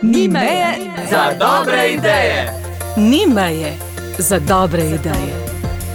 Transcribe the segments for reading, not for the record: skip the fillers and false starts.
Ni meje za dobre ideje. Ni meje za dobre ideje.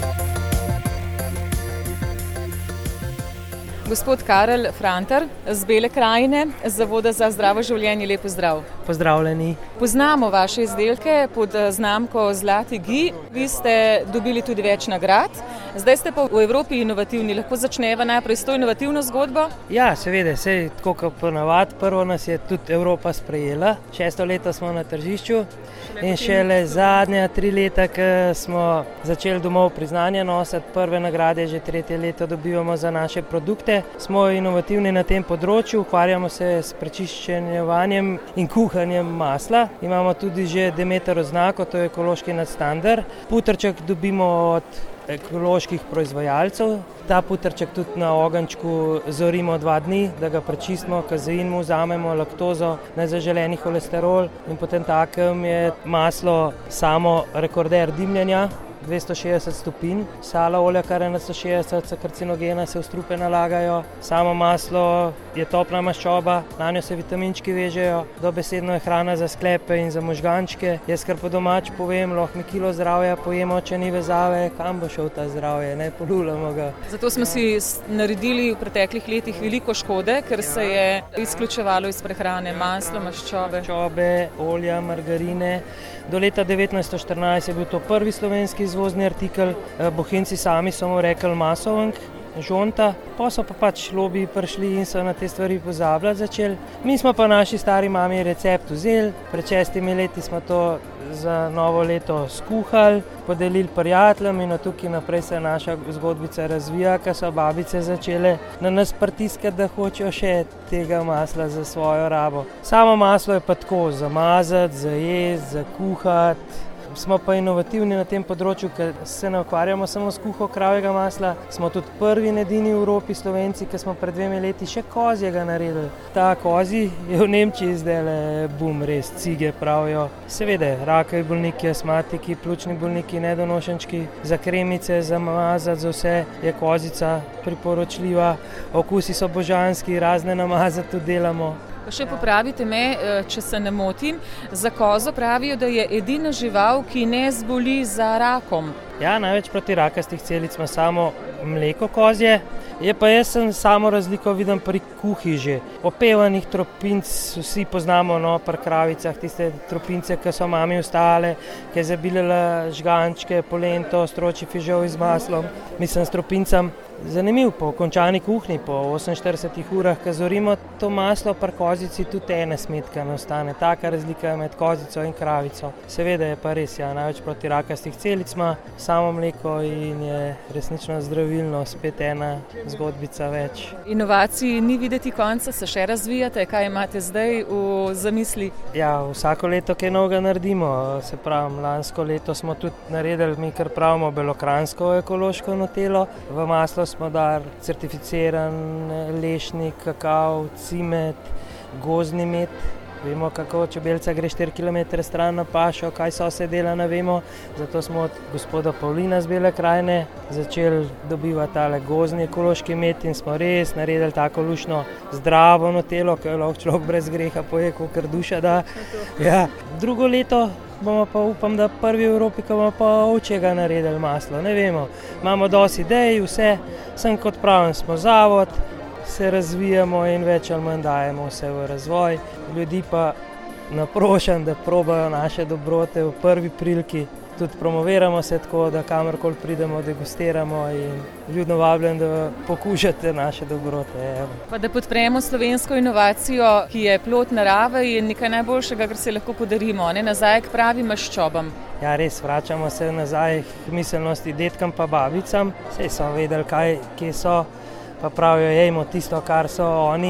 Gospod Karel Frantar z Bele krajine, z Zavoda za zdravo življenje, lep pozdrav. Pozdravljeni. Poznamo vaše izdelke pod znamko Zlati Gi. Vi ste dobili tudi več nagrad. Zdaj ste pa v Evropi inovativni. Lahko začneva najprej s to inovativno zgodbo? Ja, seveda, sej tako kot ponavadi. Prvo nas je tudi Evropa sprejela. 6 leto smo na tržišču in šele zadnja 3 leta, ko smo začeli domov priznanja nositi prve nagrade, že 3. leto dobivamo za naše produkte. Smo inovativni na tem področju, ukvarjamo se s prečiščevanjem in kuhanjem masla. Imamo tudi že Demeter oznako, to je ekološki nadstandard. Putrček dobimo od ekoloških proizvajalcev. Ta putrček tudi na ogenjčku zorimo 2 dni, da ga prečistimo, kazein mu vzamemo, laktozo, nezaželeni holesterol in potem takem je maslo samo rekorder dimljenja. 260 stopinj, sala olja, kar je na 160, karcinogena, se v strupe nalagajo. Samo maslo je topla maščoba, na njo se vitaminčki vežejo, dobesedno je hrana za sklepe in za možgančke. Jaz kar po domač povem, lahko mi kilo zdravja pojemo, če ni vezave, kam bo šel ta zdravje, ne polulamo ga. Zato smo si naredili v preteklih letih veliko škode, ker se je izključevalo iz prehrane maslo, maščobe. Maščobe, olja, margarine. Do leta 1914 je bil to prvi slovenski izvozni artikel. Bohinjci sami so mu rekli masovank, žonta. Pa so pa pač lobiji prišli in so na te stvari pozabljati začeli. Mi smo pa naši stari mami recept vzeli. Pred 6 leti smo to za novo leto skuhali, podelili prijateljem in od tukaj naprej se naša zgodbica razvija, ker so babice začele na nas pritiskati, da hočejo še tega masla za svojo rabo. Samo maslo je pa tako, zamazati, zajesti, zakuhati. Smo pa inovativni na tem področju, ker se ne ukvarjamo samo s kuho kravjega masla. Smo tudi prvi in edini v Evropi Slovenci, ki smo pred 2 leti še kozjega naredili. Ta kozji je v Nemčiji zdaj bum, res, cige pravijo. Seveda, rakavi bolniki, astmatiki, pljučni bolniki, nedonošenčki, za kremice, za mazati, za vse je kozica priporočljiva. Okusi so božanski, razne namazati tudi delamo. Še popravite me, če se ne motim, za kozo pravijo, da je edina žival, ki ne zboli za rakom. Ja, največ proti rakastih celic ima samo mleko kozje. Je pa jaz sem samo razliko vidim pri kuhi že. Opevanih tropinc vsi poznamo, no, pri kravicah, tiste tropince, ki so mami ostale, ki je zabiljala žgančke, polento, stročji fižol z maslom. Mislim, s tropincem zanimiv, po končani kuhinji, po 48 urah, ko zorimo to maslo, pri kozici tudi ena smetka ne ostane. Taka razlika je med kozico in kravico. Seveda je pa res, ja, največ proti rakastih celic ima samo mleko in je resnično zdravilno, spet ena zgodbica več. Inovaciji ni videti konca, se še razvijate, kaj imate zdaj v zamisli? Ja, vsako leto kaj novega naredimo, se pravi, lansko leto smo tudi naredili, mi kar pravimo, belokranjsko ekološko nutelo. V maslo smo dali certificiran lešnik, kakav, cimet, gozdni med. Vemo, kako čebelca gre 4 km stran na pašo, kaj so se dela, ne vemo. Zato smo od gospoda Pavlina z Bele krajine začeli dobivati tale gozdni ekološki med in smo res naredili tako luštno zdravo nutelo, ki jo lahko človek brez greha poje, kakor duša da. Ja. Drugo leto bomo pa, upam, da prvi v Evropi, ko bomo pa ovčjega naredili maslo, ne vemo. Imamo dosti idej, vse, sem kot pravim, smo zavod, se razvijamo in več ali manj dajemo vse v razvoj. Ljudi pa naprošam, da probajo naše dobrote v prvi priliki. Tudi promoviramo se tako, da kamorkoli pridemo, degustiramo in ljudno vabljam, da pokušate naše dobrote. Pa da podpremo slovensko inovacijo, ki je plod narave in nekaj najboljšega, kar se lahko podarimo, ne, nazaj k pravim maščobam. Ja, res, vračamo se nazaj k miselnosti dedkam pa babicam. Saj so vedeli, kje so. Pa pravijo, jejmo tisto, kar so oni,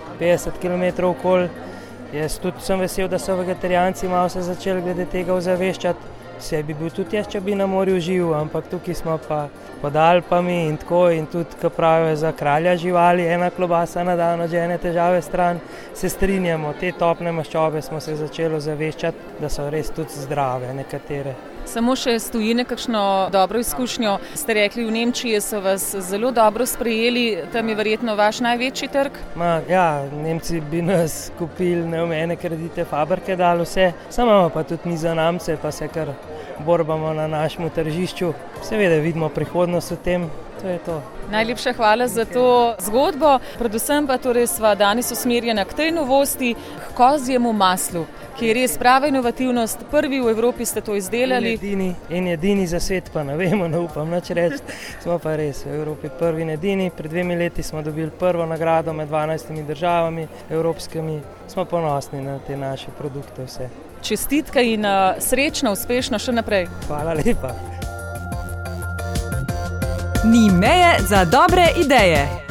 50 km okoli. Jaz tudi sem vesel, da so vegetarijanci malo se začeli glede tega ozaveščati. Vse bi bil tudi jaz, če bi na morju živel, ampak tukaj smo pa pod Alpami in tako. In tudi, ko pravijo za kralja živali, ena klobasa na dan od žene težave stran, se strinjamo. Te topne maščobe smo se začeli ozaveščati, da so res tudi zdrave nekatere. Samo še stoji nekakšno dobro izkušnjo. Ste rekli, v Nemčiji so vas zelo dobro sprejeli, tam je verjetno vaš največji trg? Nemci bi nas kupili neomejene kredite, fabrike dali vse, samo pa tudi mi za namce, pa se kar borbamo na našem tržišču. Seveda vidimo prihodnost v tem, to je to. Najlepša hvala za to zgodbo, predvsem pa torej sva danes usmerjena k tej novosti, k kozjemu maslu, ki je res prava inovativnost. Prvi v Evropi ste to izdelali. In edini za svet, pa ne vemo, ne upam nič reči. Smo pa res v Evropi prvi in edini. Pred 2 leti smo dobili prvo nagrado med 12 državami evropskimi. Smo ponosni na te naše produkte vse. Čestitke in srečno, uspešno še naprej. Hvala lepa. Ni meje za dobre ideje.